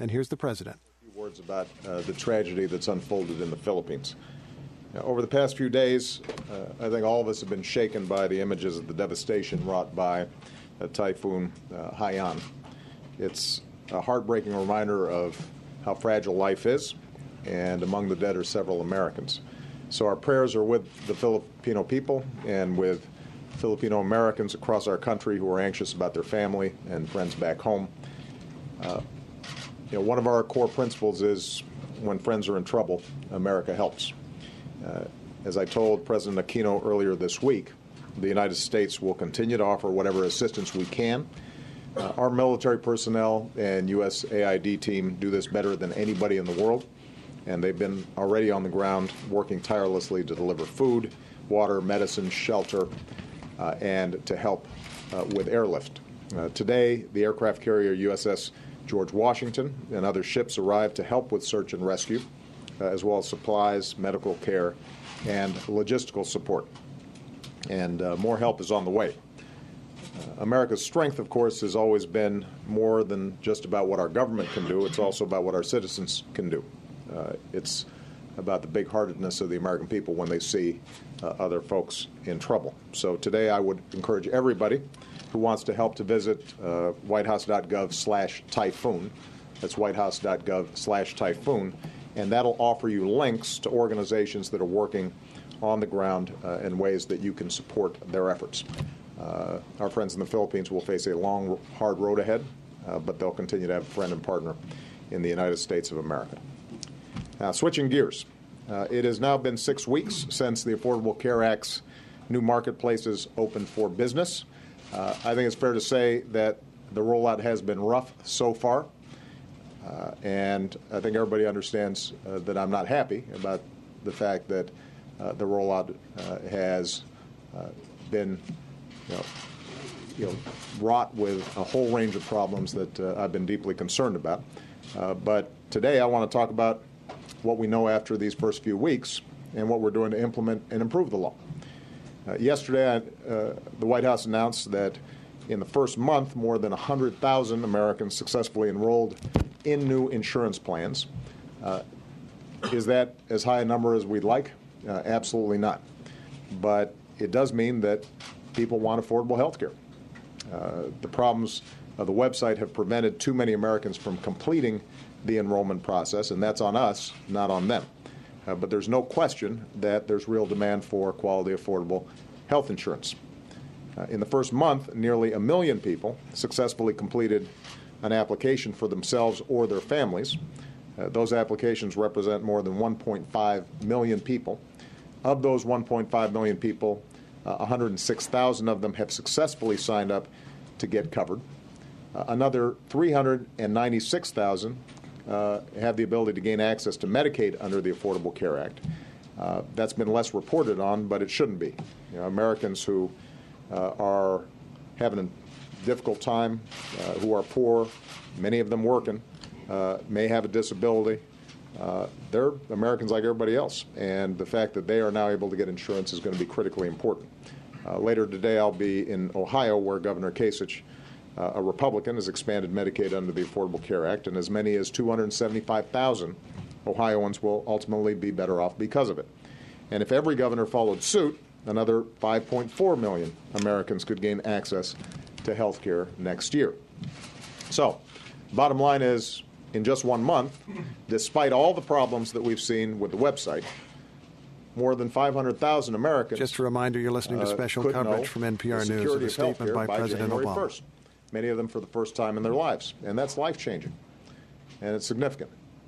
And here's the president. A few words about the tragedy that's unfolded in the Philippines. Now, over the past few days, I think all of us have been shaken by the images of the devastation wrought by Typhoon Haiyan. It's a heartbreaking reminder of how fragile life is, and among the dead are several Americans. So our prayers are with the Filipino people and with Filipino Americans across our country who are anxious about their family and friends back home. One of our core principles is when friends are in trouble, America helps. As I told President Aquino earlier this week, the United States will continue to offer whatever assistance we can. Our military personnel and USAID team do this better than anybody in the world, and they've been already on the ground working tirelessly to deliver food, water, medicine, shelter, and to help with airlift. Today, the aircraft carrier USS George Washington and other ships arrived to help with search and rescue, as well as supplies, medical care, and logistical support. And more help is on the way. America's strength, of course, has always been more than just about what our government can do. It's also about what our citizens can do. It's about the big-heartedness of the American people when they see other folks in trouble. So today I would encourage everybody who wants to help to visit whitehouse.gov/typhoon. That's whitehouse.gov/typhoon. And that'll offer you links to organizations that are working on the ground in ways that you can support their efforts. Our friends in the Philippines will face a long, hard road ahead, but they'll continue to have a friend and partner in the United States of America. Now, switching gears, it has now been 6 weeks since the Affordable Care Act's new marketplaces opened for business. I think it's fair to say that the rollout has been rough so far, and I think everybody understands that I'm not happy about the fact that the rollout has been wrought with a whole range of problems that I've been deeply concerned about. But today I want to talk about what we know after these first few weeks and what we're doing to implement and improve the law. Yesterday, the White House announced that in the first month, more than 100,000 Americans successfully enrolled in new insurance plans. Is that as high a number as we'd like? Absolutely not. But it does mean that people want affordable health care. The problems of the website have prevented too many Americans from completing the enrollment process, and that's on us, not on them. But there's no question that there's real demand for quality, affordable health insurance. In the first month, nearly 1 million people successfully completed an application for themselves or their families. Those applications represent more than 1.5 million people. Of those 1.5 million people, 106,000 of them have successfully signed up to get covered. Another 396,000 have the ability to gain access to Medicaid under the Affordable Care Act. That's been less reported on, but it shouldn't be. Americans who are having a difficult time, who are poor, many of them working, may have a disability. They're Americans like everybody else, and the fact that they are now able to get insurance is going to be critically important. Later today, I'll be in Ohio, where Governor Kasich, a Republican, has expanded Medicaid under the Affordable Care Act, and as many as 275,000 Ohioans will ultimately be better off because of it. And if every governor followed suit, another 5.4 million Americans could gain access to health care next year. So, bottom line is, in just 1 month, despite all the problems that we've seen with the website, more than 500,000 Americans. Just a reminder, you're listening to special coverage from NPR News of a statement by President Obama. 1st. Many of them for the first time in their lives, and that's life-changing, and it's significant.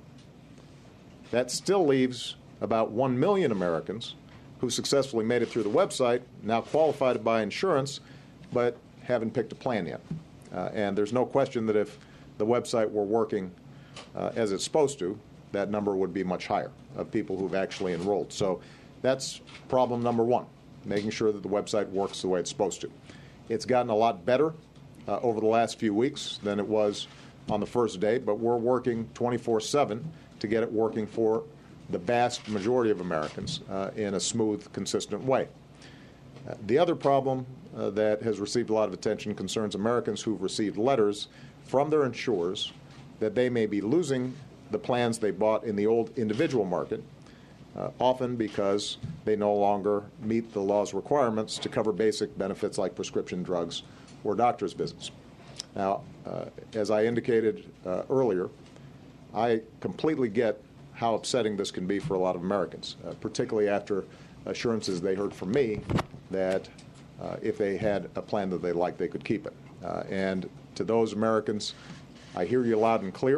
That still leaves about 1 million Americans who successfully made it through the website, now qualified to buy insurance, but haven't picked a plan yet. And there's no question that if the website were working as it's supposed to, that number would be much higher of people who've actually enrolled. So that's problem number one, making sure that the website works the way it's supposed to. It's gotten a lot better over the last few weeks than it was on the first day, but we're working 24/7 to get it working for the vast majority of Americans in a smooth, consistent way. The other problem that has received a lot of attention concerns Americans who've received letters from their insurers that they may be losing the plans they bought in the old individual market, often because they no longer meet the law's requirements to cover basic benefits like prescription drugs or doctor's visits. Now, as I indicated earlier, I completely get how upsetting this can be for a lot of Americans, particularly after assurances they heard from me that if they had a plan that they liked, they could keep it. And to those Americans, I hear you loud and clear.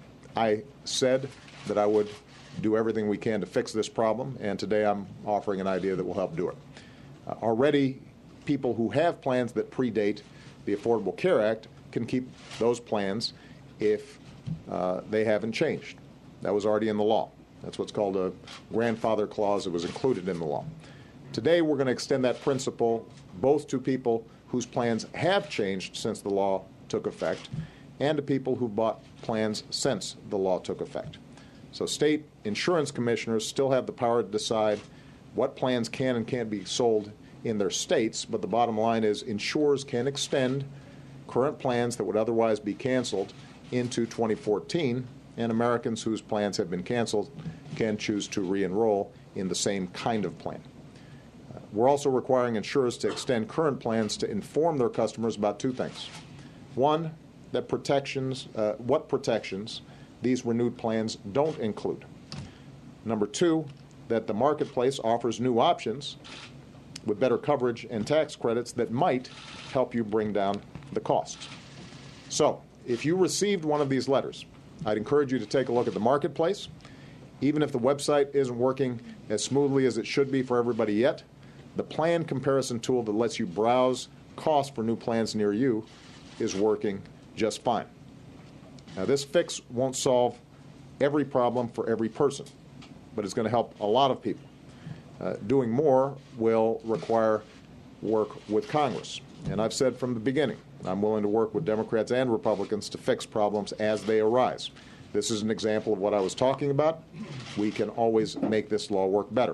I said that I would do everything we can to fix this problem, and today I'm offering an idea that will help do it. Already, people who have plans that predate the Affordable Care Act can keep those plans if they haven't changed. That was already in the law. That's what's called a grandfather clause. It was included in the law. Today, we're going to extend that principle both to people whose plans have changed since the law took effect and to people who bought plans since the law took effect. So state insurance commissioners still have the power to decide what plans can and can't be sold in their states, but the bottom line is insurers can extend current plans that would otherwise be canceled into 2014, and Americans whose plans have been canceled can choose to re-enroll in the same kind of plan. We're also requiring insurers to extend current plans to inform their customers about two things. One, that what protections these renewed plans don't include. Number two, that the marketplace offers new options with better coverage and tax credits that might help you bring down the costs. So, if you received one of these letters, I'd encourage you to take a look at the marketplace. Even if the website isn't working as smoothly as it should be for everybody yet, the plan comparison tool that lets you browse costs for new plans near you is working just fine. Now, this fix won't solve every problem for every person, but it's going to help a lot of people. Doing more will require work with Congress. And I've said from the beginning, I'm willing to work with Democrats and Republicans to fix problems as they arise. This is an example of what I was talking about. We can always make this law work better.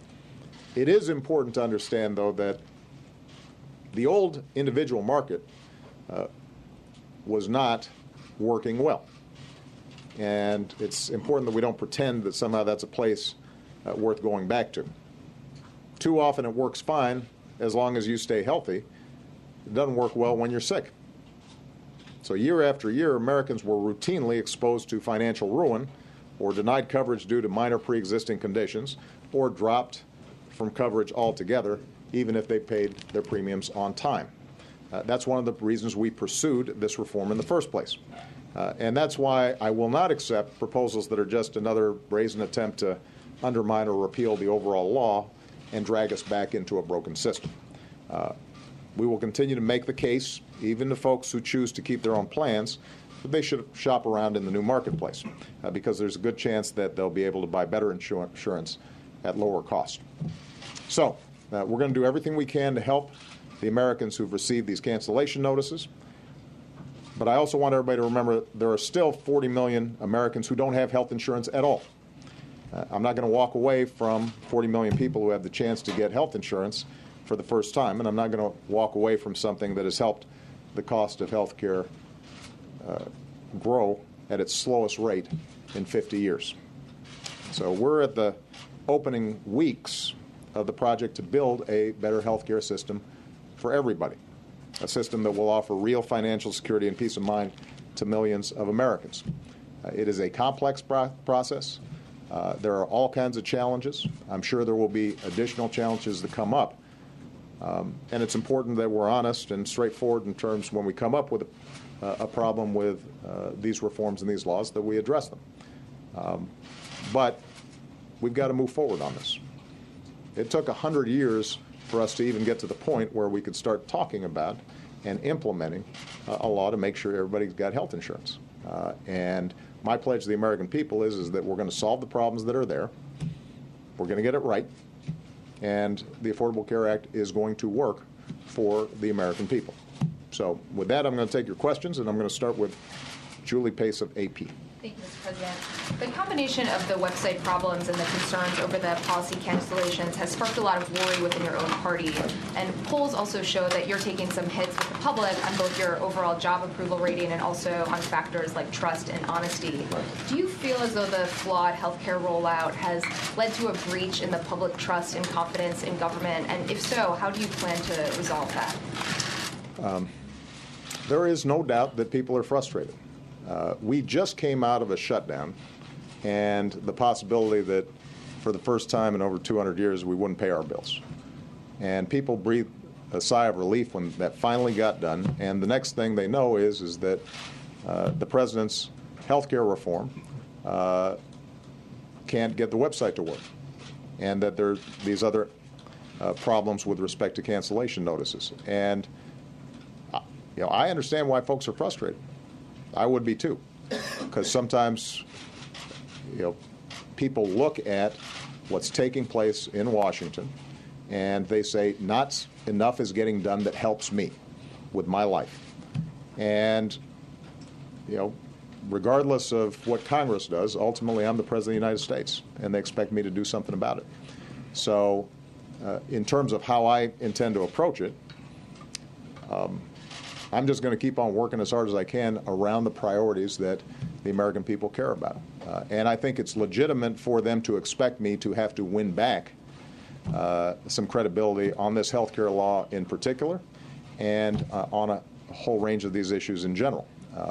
It is important to understand, though, that the old individual market was not working well. And it's important that we don't pretend that somehow that's a place worth going back to. Too often it works fine as long as you stay healthy. It doesn't work well when you're sick. So year after year, Americans were routinely exposed to financial ruin or denied coverage due to minor pre-existing conditions or dropped from coverage altogether, even if they paid their premiums on time. That's one of the reasons we pursued this reform in the first place. And that's why I will not accept proposals that are just another brazen attempt to undermine or repeal the overall law and drag us back into a broken system. We will continue to make the case, even to folks who choose to keep their own plans, that they should shop around in the new marketplace because there's a good chance that they'll be able to buy better insurance at lower cost. So we're going to do everything we can to help the Americans who've received these cancellation notices. But I also want everybody to remember there are still 40 million Americans who don't have health insurance at all. I'm not going to walk away from 40 million people who have the chance to get health insurance for the first time, and I'm not going to walk away from something that has helped the cost of health care grow at its slowest rate in 50 years. So we're at the opening weeks of the project to build a better health care system for everybody, a system that will offer real financial security and peace of mind to millions of Americans. It is a complex process. There are all kinds of challenges. I'm sure there will be additional challenges that come up. And it's important that we're honest and straightforward in terms when we come up with a problem with these reforms and these laws, that we address them. But we've got to move forward on this. It took 100 years for us to even get to the point where we could start talking about and implementing a law to make sure everybody's got health insurance. And my pledge to the American people is that we're going to solve the problems that are there. We're going to get it right. And the Affordable Care Act is going to work for the American people. So with that, I'm going to take your questions, and I'm going to start with Julie Pace of AP. Thank you, Mr. President. The combination of the website problems and the concerns over the policy cancellations has sparked a lot of worry within your own party. And polls also show that you're taking some hits with the public on both your overall job approval rating and also on factors like trust and honesty. Do you feel as though the flawed healthcare rollout has led to a breach in the public trust and confidence in government? And if so, how do you plan to resolve that? There is no doubt that people are frustrated. We just came out of a shutdown and the possibility that for the first time in over 200 years we wouldn't pay our bills. And people breathed a sigh of relief when that finally got done. And the next thing they know is that the president's health care reform can't get the website to work, and that there's these other problems with respect to cancellation notices. And I understand why folks are frustrated. I would be too, because sometimes, people look at what's taking place in Washington, and they say, not enough is getting done that helps me with my life. And, regardless of what Congress does, ultimately I'm the President of the United States, and they expect me to do something about it. So, in terms of how I intend to approach it, I'm just going to keep on working as hard as I can around the priorities that the American people care about. And I think it's legitimate for them to expect me to have to win back some credibility on this health care law in particular, and on a whole range of these issues in general.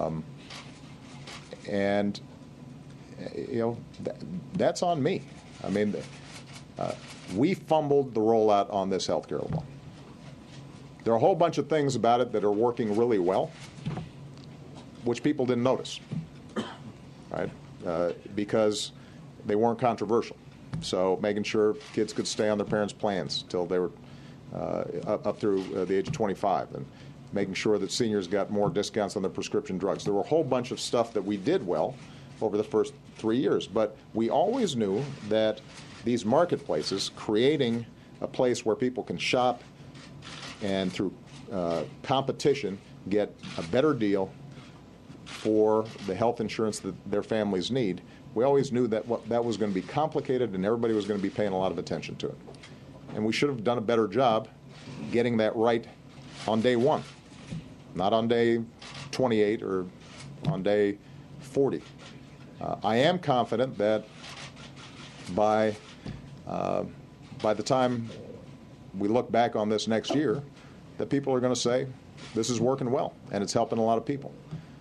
That's on me. I mean, we fumbled the rollout on this health care law. There are a whole bunch of things about it that are working really well, which people didn't notice, right? Because they weren't controversial. So making sure kids could stay on their parents' plans till they were up through the age of 25, and making sure that seniors got more discounts on their prescription drugs. There were a whole bunch of stuff that we did well over the first 3 years. But we always knew that these marketplaces, creating a place where people can shop and through competition get a better deal for the health insurance that their families need, we always knew that that was going to be complicated and everybody was going to be paying a lot of attention to it. And we should have done a better job getting that right on day one, not on day 28 or on day 40. I am confident that by the time we look back on this next year, that people are going to say, this is working well, and it's helping a lot of people.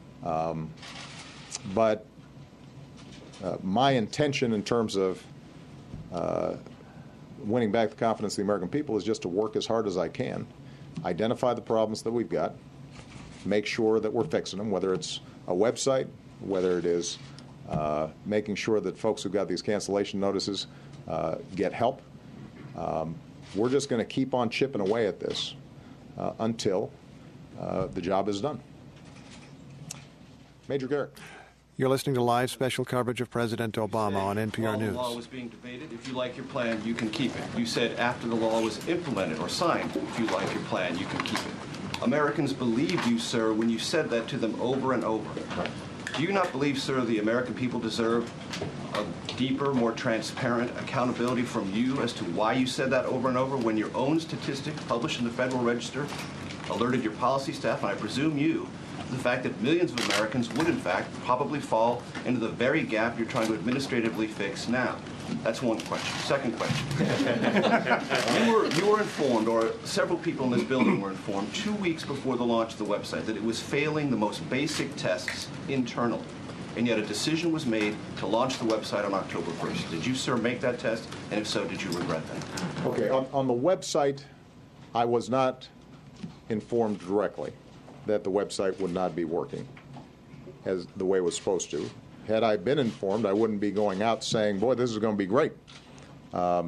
But my intention in terms of winning back the confidence of the American people is just to work as hard as I can, identify the problems that we've got, make sure that we're fixing them, whether it's a website, whether it is making sure that folks who got these cancellation notices get help. We're just going to keep on chipping away at this until the job is done. Major Garrett. You're listening to live special coverage of President Obama on NPR News. While the law was being debated, if you like your plan, you can keep it. You said after the law was implemented or signed, if you like your plan, you can keep it. Americans believed you, sir, when you said that to them over and over. Do you not believe, sir, the American people deserve a deeper, more transparent accountability from you as to why you said that over and over when your own statistics published in the Federal Register alerted your policy staff, and I presume you, the fact that millions of Americans would, in fact, probably fall into the very gap you're trying to administratively fix now? That's one question. Second question. You were informed, or several people in this building were informed, 2 weeks before the launch of the website that it was failing the most basic tests internally. And yet a decision was made to launch the website on October 1st. Did you, sir, make that test? And if so, did you regret that? Okay. On the website, I was not informed directly that the website would not be working as the way it was supposed to. Had I been informed, I wouldn't be going out saying, boy, this is going to be great. I'm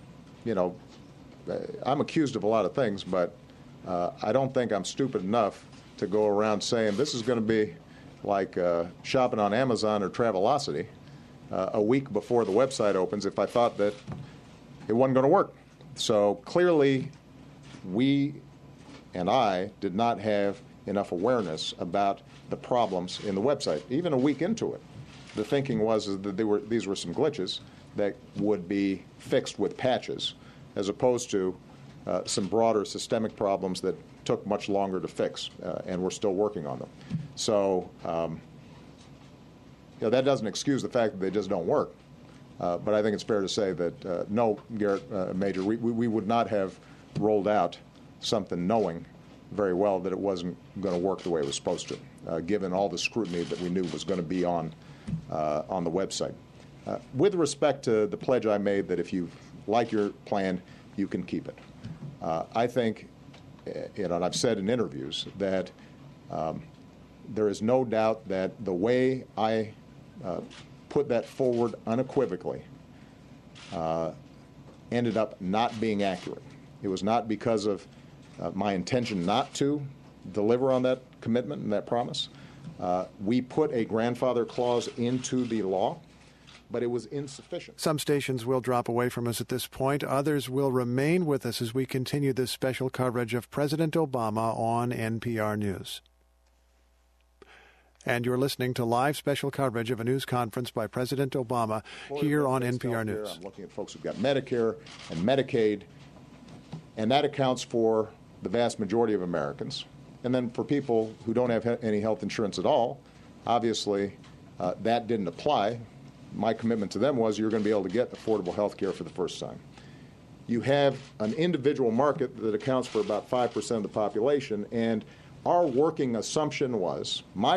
accused of a lot of things, but I don't think I'm stupid enough to go around saying this is going to be like shopping on Amazon or Travelocity a week before the website opens if I thought that it wasn't going to work. So clearly, we and I did not have enough awareness about the problems in the website, even a week into it. the thinking was that these were some glitches that would be fixed with patches, as opposed to some broader systemic problems that took much longer to fix, and we're still working on them. So that doesn't excuse the fact that they just don't work. But I think it's fair to say that, no, Garrett Major, we would not have rolled out something knowing very well that it wasn't going to work the way it was supposed to, given all the scrutiny that we knew was going to be on the website. With respect to the pledge I made that if you like your plan, you can keep it. I think, and I've said in interviews, that there is no doubt that the way I put that forward unequivocally ended up not being accurate. It was not because of my intention not to deliver on that commitment and that promise. We put a grandfather clause into the law, but it was insufficient. Some stations will drop away from us at this point. Others will remain with us as we continue this special coverage of President Obama on NPR News. And you're listening to live special coverage of a news conference by President Obama here on NPR News. I'm looking at folks who've got Medicare and Medicaid, and that accounts for the vast majority of Americans. And then for people who don't have any health insurance at all, obviously that didn't apply. My commitment to them was you're going to be able to get affordable health care for the first time. You have an individual market that accounts for about 5% of the population, and my working assumption was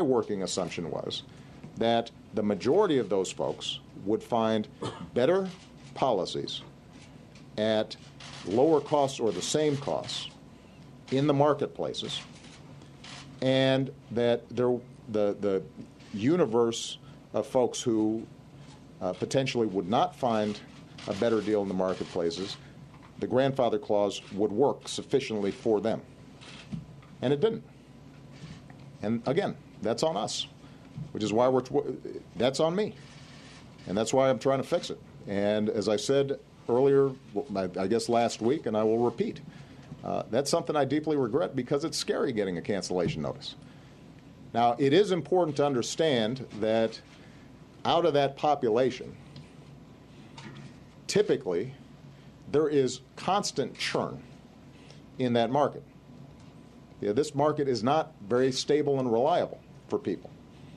that the majority of those folks would find better policies at lower costs or the same costs in the marketplaces, and that the universe of folks who potentially would not find a better deal in the marketplaces, the grandfather clause would work sufficiently for them. And it didn't. And again, that's on us, which is why that's on me. And that's why I'm trying to fix it. And as I said earlier, I guess last week, and I will repeat, that's something I deeply regret because it's scary getting a cancellation notice. Now, it is important to understand that out of that population, typically, there is constant churn in that market. This market is not very stable and reliable for people.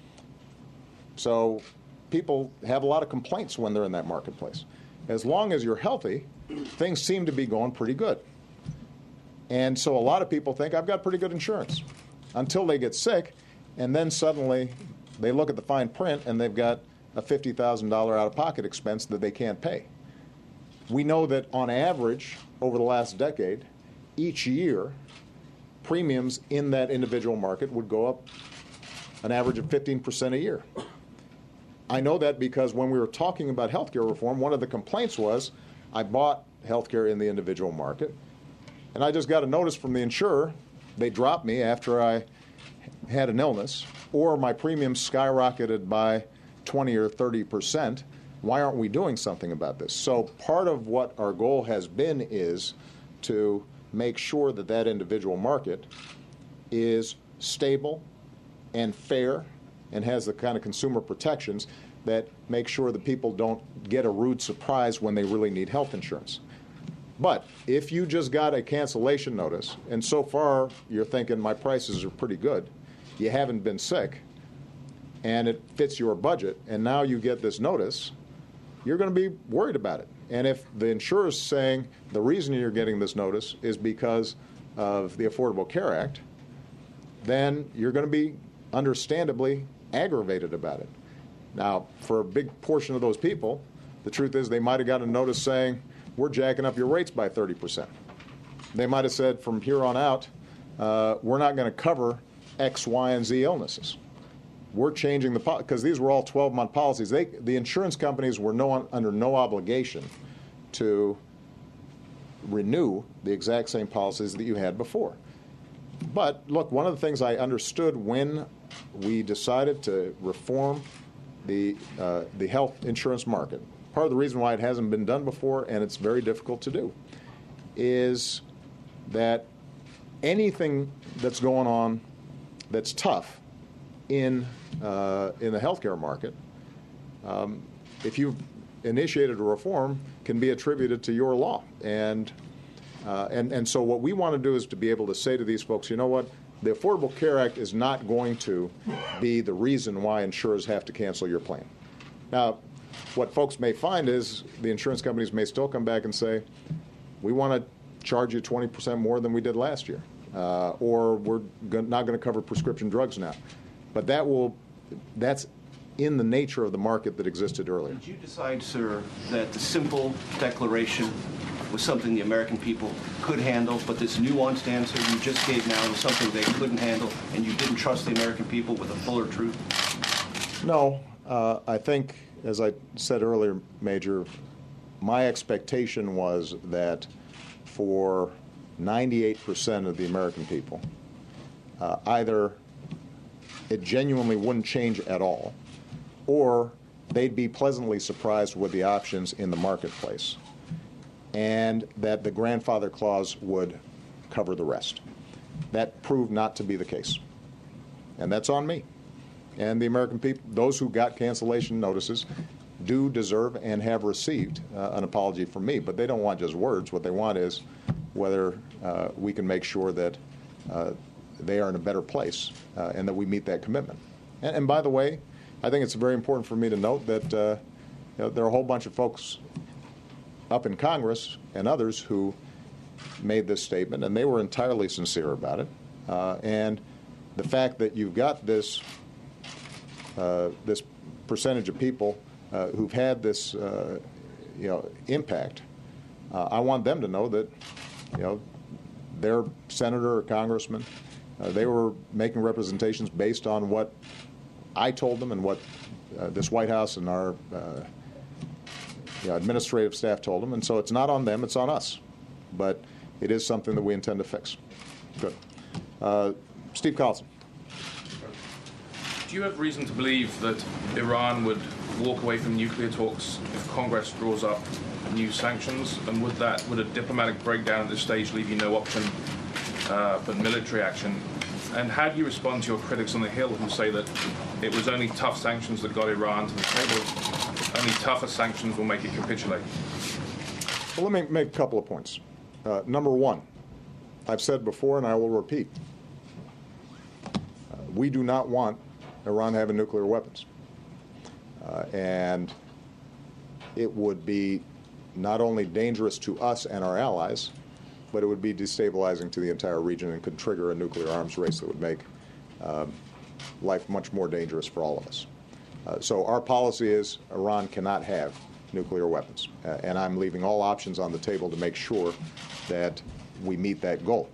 So people have a lot of complaints when they're in that marketplace. As long as you're healthy, things seem to be going pretty good. And so a lot of people think, I've got pretty good insurance, until they get sick, and then suddenly they look at the fine print and they've got a $50,000 out-of-pocket expense that they can't pay. We know that on average, over the last decade, each year, premiums in that individual market would go up an average of 15% a year. I know that because when we were talking about healthcare reform, one of the complaints was I bought healthcare in the individual market, and I just got a notice from the insurer. They dropped me after I had an illness, or my premiums skyrocketed by 20 or 30%. Why aren't we doing something about this? So part of what our goal has been is to make sure that that individual market is stable and fair and has the kind of consumer protections that make sure that people don't get a rude surprise when they really need health insurance. But if you just got a cancellation notice, and so far you're thinking my prices are pretty good, you haven't been sick, and it fits your budget, and now you get this notice, you're going to be worried about it. And if the insurer is saying the reason you're getting this notice is because of the Affordable Care Act, then you're going to be understandably aggravated about it. Now, for a big portion of those people, the truth is they might have got a notice saying, we're jacking up your rates by 30%. They might have said from here on out, we're not going to cover X, Y, and Z illnesses. We're changing the policy, because these were all 12-month policies. The insurance companies were under no obligation to renew the exact same policies that you had before. But look, one of the things I understood when we decided to reform the health insurance market, part of the reason why it hasn't been done before, and it's very difficult to do, is that anything that's going on that's tough in the healthcare market if you've initiated a reform, can be attributed to your law. And so what we want to do is to be able to say to these folks, you know what, the Affordable Care Act is not going to be the reason why insurers have to cancel your plan. Now, what folks may find is the insurance companies may still come back and say, we want to charge you 20% more than we did last year, or we're not going to cover prescription drugs now. But that's in the nature of the market that existed earlier. Did you decide, sir, that the simple declaration was something the American people could handle, but this nuanced answer you just gave now was something they couldn't handle, and you didn't trust the American people with a fuller truth? No. I think, as I said earlier, Major, my expectation was that for 98% of the American people, either it genuinely wouldn't change at all, or they'd be pleasantly surprised with the options in the marketplace, and that the grandfather clause would cover the rest. That proved not to be the case. And that's on me. And the American people, those who got cancellation notices, do deserve and have received an apology from me. But they don't want just words. What they want is whether we can make sure that they are in a better place and that we meet that commitment. And by the way, I think it's very important for me to note that there are a whole bunch of folks up in Congress and others who made this statement, and they were entirely sincere about it. And the fact that you've got this percentage of people who've had this impact, I want them to know that their senator or congressman, they were making representations based on what I told them and what this White House and our administrative staff told them. And so it's not on them, it's on us. But it is something that we intend to fix. Good. Steve Carlson. Do you have reason to believe that Iran would walk away from nuclear talks if Congress draws up new sanctions? And would a diplomatic breakdown at this stage leave you no option but military action? And how do you respond to your critics on the Hill who say that it was only tough sanctions that got Iran to the table? Only tougher sanctions will make it capitulate. Well, let me make a couple of points. Number one, I've said before and I will repeat, we do not want Iran having nuclear weapons. And it would be not only dangerous to us and our allies, but it would be destabilizing to the entire region and could trigger a nuclear arms race that would make life much more dangerous for all of us. So our policy is Iran cannot have nuclear weapons. And I'm leaving all options on the table to make sure that we meet that goal.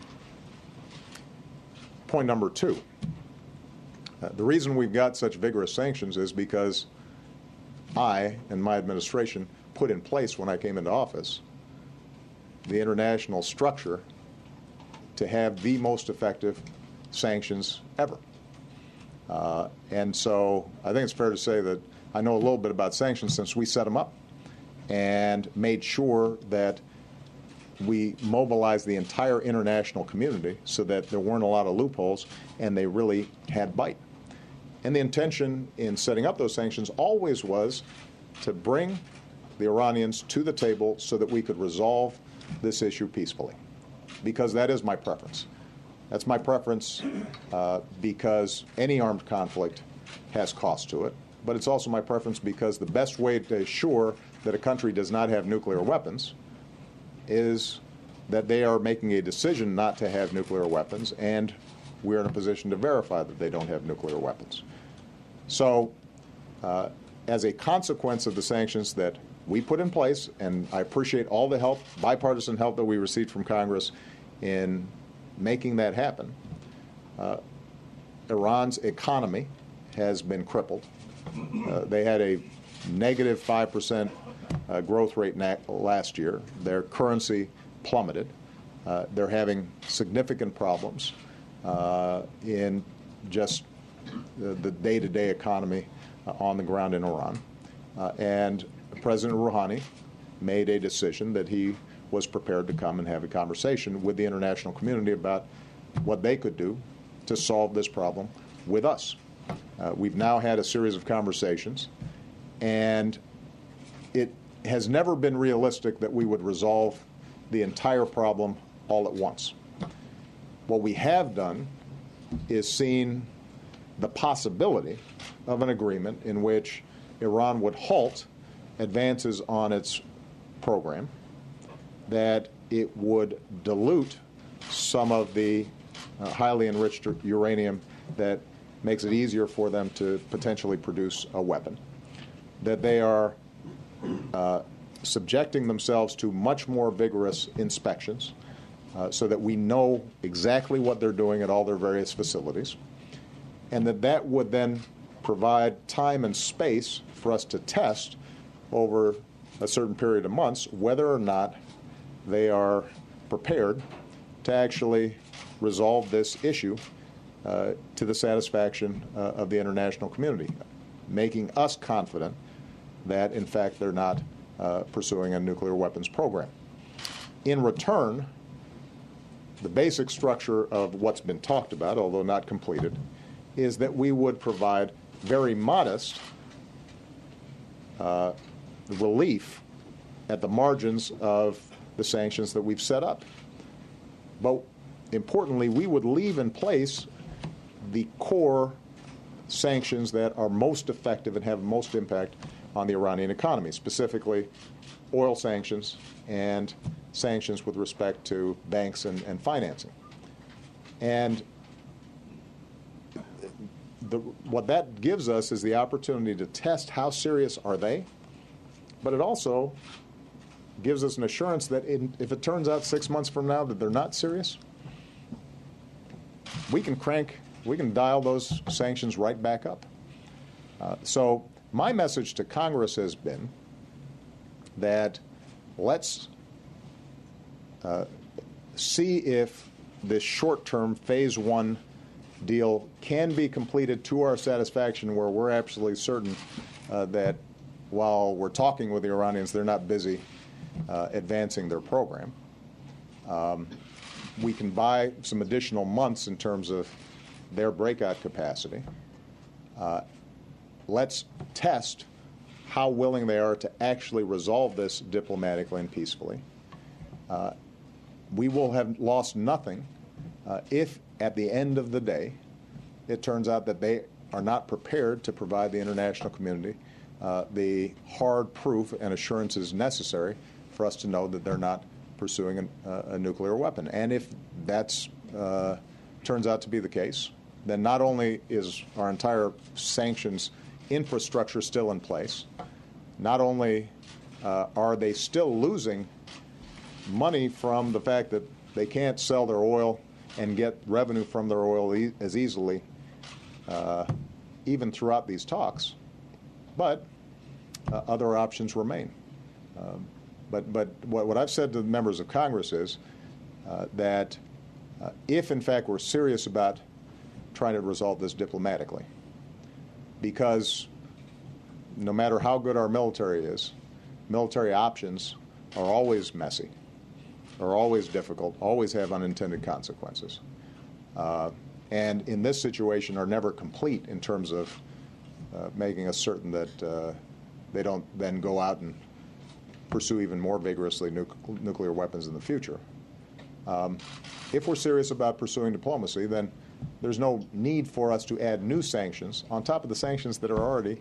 Point number two. The reason we've got such vigorous sanctions is because I and my administration put in place when I came into office the international structure to have the most effective sanctions ever. And so I think it's fair to say that I know a little bit about sanctions since we set them up and made sure that we mobilized the entire international community so that there weren't a lot of loopholes and they really had bite. And the intention in setting up those sanctions always was to bring the Iranians to the table so that we could resolve this issue peacefully, because that is my preference. That's my preference because any armed conflict has cost to it, but it's also my preference because the best way to assure that a country does not have nuclear weapons is that they are making a decision not to have nuclear weapons, and we're in a position to verify that they don't have nuclear weapons. So, as a consequence of the sanctions that we put in place, and I appreciate all the help, bipartisan help that we received from Congress in making that happen, Iran's economy has been crippled. They had a negative 5% growth rate last year. Their currency plummeted. They're having significant problems in just the day-to-day economy on the ground in Iran. And President Rouhani made a decision that he was prepared to come and have a conversation with the international community about what they could do to solve this problem with us. We've now had a series of conversations, And it has never been realistic that we would resolve the entire problem all at once. What we have done is seen the possibility of an agreement in which Iran would halt advances on its program, that it would dilute some of the highly enriched uranium that makes it easier for them to potentially produce a weapon, that they are subjecting themselves to much more vigorous inspections so that we know exactly what they're doing at all their various facilities, and that would then provide time and space for us to test over a certain period of months whether or not they are prepared to actually resolve this issue to the satisfaction of the international community, making us confident that, in fact, they're not pursuing a nuclear weapons program. In return, the basic structure of what's been talked about, although not completed, is that we would provide very modest relief at the margins of the sanctions that we've set up. But importantly, we would leave in place the core sanctions that are most effective and have most impact on the Iranian economy, specifically oil sanctions and sanctions with respect to banks and financing. And what that gives us is the opportunity to test how serious are they, but it also gives us an assurance that if it turns out 6 months from now that they're not serious, we can dial those sanctions right back up. So my message to Congress has been that let's see if this short-term Phase 1 deal can be completed to our satisfaction, where we're absolutely certain that while we're talking with the Iranians, they're not busy advancing their program. We can buy some additional months in terms of their breakout capacity. Let's test how willing they are to actually resolve this diplomatically and peacefully. We will have lost nothing if, at the end of the day, it turns out that they are not prepared to provide the international community the hard proof and assurances necessary for us to know that they're not pursuing a nuclear weapon. And if that turns out to be the case, then not only is our entire sanctions infrastructure still in place, not only are they still losing money from the fact that they can't sell their oil and get revenue from their oil as easily, even throughout these talks, but other options remain. But what I've said to the members of Congress is that if, in fact, we're serious about trying to resolve this diplomatically, because no matter how good our military is, military options are always messy, are always difficult, always have unintended consequences, and in this situation are never complete in terms of making us certain that they don't then go out and pursue even more vigorously nuclear weapons in the future. If we're serious about pursuing diplomacy, then there's no need for us to add new sanctions on top of the sanctions that are already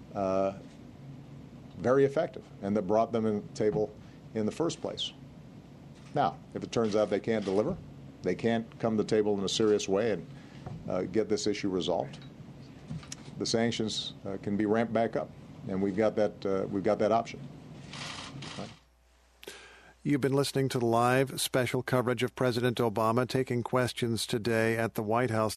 very effective and that brought them to the table in the first place. Now, if it turns out they can't deliver, they can't come to the table in a serious way and get this issue resolved, the sanctions can be ramped back up, and we've got that option. Right. You've been listening to the live special coverage of President Obama taking questions today at the White House.